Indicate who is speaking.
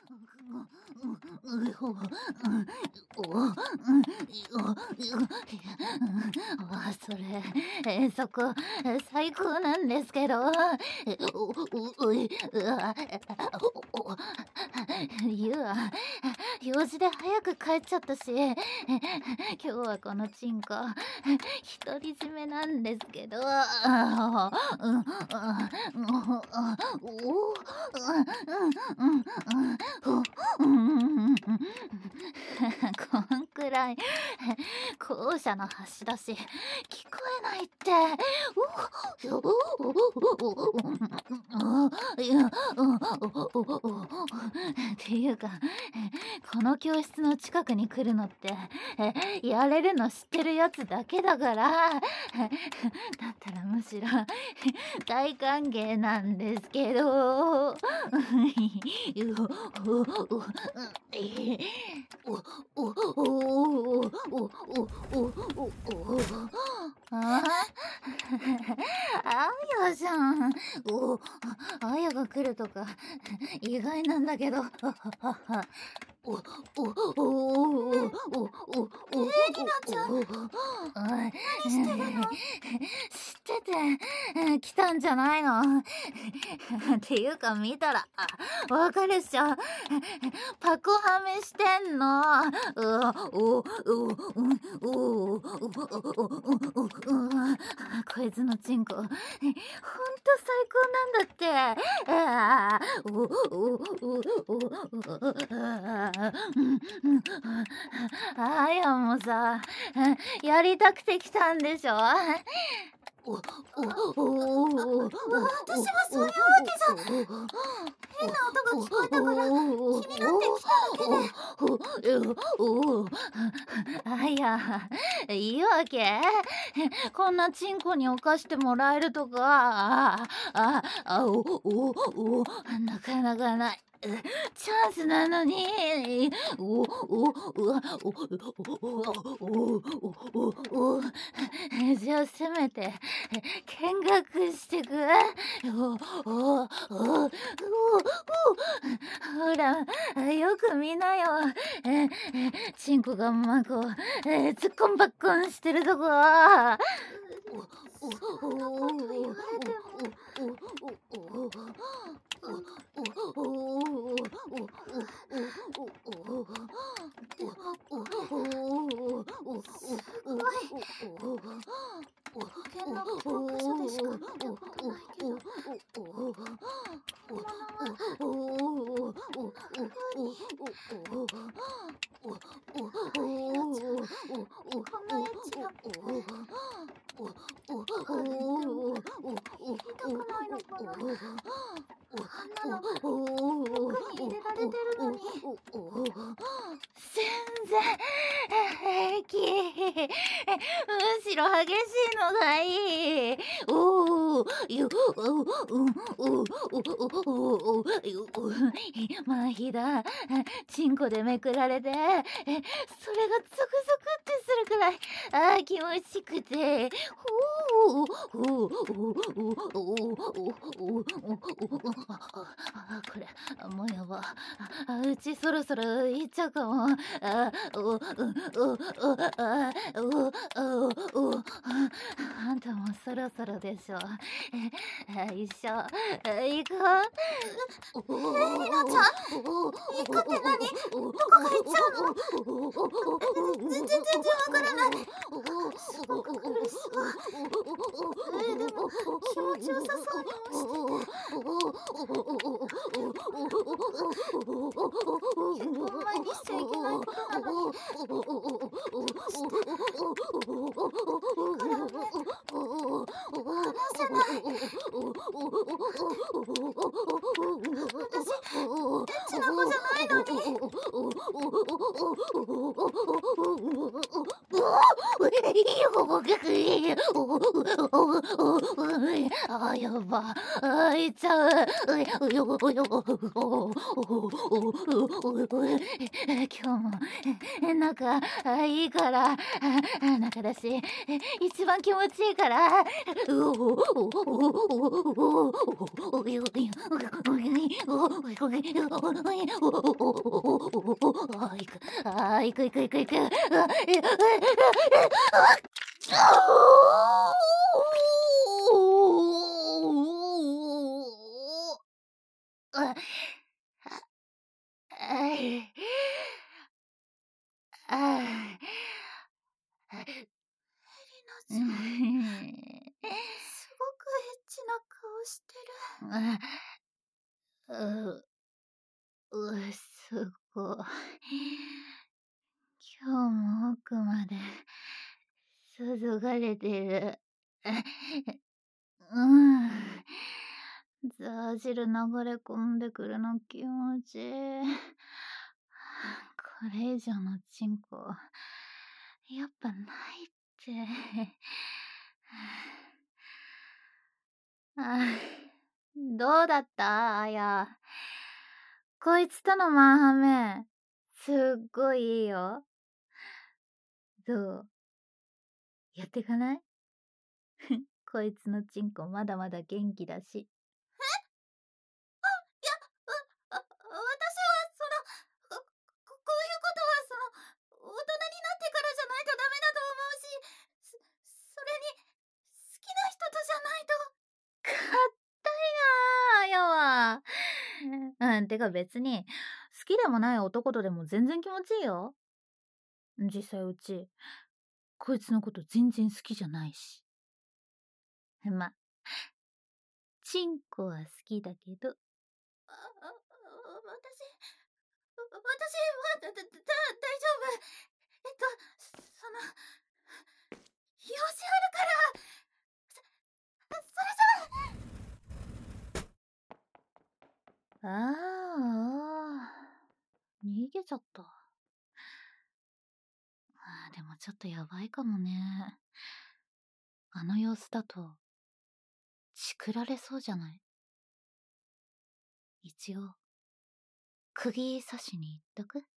Speaker 1: それ、そこ、最高なんですけど。ゆうは、用事で早く帰っちゃったし、今日はこのチンコ、独り占めなんですけど。こんくらい校舎の端だし聞こえないって。っていうか、この教室の近くに来るのってやれるの知ってるやつだけだから、だったらむしろ大歓迎なんですけど。ああやじゃん。あやが来るとか意外なんだけど。
Speaker 2: ひなちゃん、何してるの？
Speaker 1: 知ってて来たんじゃないの？っていうか見たらわかるっしょ。パコはめしてんの。こいつのチンコほんと最高なんだって。あやもさ、やりたくて来たんでしょ。
Speaker 2: 私はそういうわけじゃ。変な音が聞こえたから気になって来ただけで。
Speaker 1: あや、いいわけ？こんなチンコに犯してもらえるとか、なかなかない。チャンスなのに。じゃあせめて見学してく。ほらよく見なよ。チンコがまこ突っ込んばっこんしてるとこ。
Speaker 2: そんなこと言われても。保険の教科書でしか見たことないけど、本物はこんな風に。やちゃん、こんなエッチな体に入れたくないのかな。あんなの奥に入れられてるのに。
Speaker 1: 全然平気。むしろ激しいのがいい。麻痺だ。チンコでめくられて、それがゾクゾクってするくらい気持ちくて。これもうやば。うちそろそろ行っちゃうかも。あんたもそろそろでしょ。一緒行こう。
Speaker 2: ひなちゃん、行くって何？どこが行っちゃうの？全然わからない。すごく苦しいわ。でも気持ちよさそうにもしてて。結婚前にしちゃいけないことなのに。どうして？からね。話せない。私、エッチな子じゃないのに。
Speaker 1: やば。いっちゃう。今日も仲いいから、仲だし、一番気持ちいいから。行く行く行く行く。
Speaker 2: ちゃん、すごくエッチな顔して
Speaker 1: すごい。今日も奥まで注がれてる。ザー汁流れ込んでくるの気持ちいい。これ以上のチンコ、やっぱないって。どうだったあや。こいつとのマンハメ、すっごいいいよ。どうやってかないこいつのチンコまだまだ元気だし。
Speaker 2: いや、私は、こういうことは、大人になってからじゃないとダメだと思うし、それに、好きな人とじゃないと。
Speaker 1: かったいなあやは。てか別に、好きでもない男とでも全然気持ちいいよ。実際うち、こいつのこと全然好きじゃないし。ま、チンコは好きだけど。
Speaker 2: 私は大丈夫。養子あるから。それじゃ。
Speaker 1: 逃げちゃった。でもちょっとやばいかもね。あの様子だと、チクられそうじゃない？一応、釘刺しに行っとく？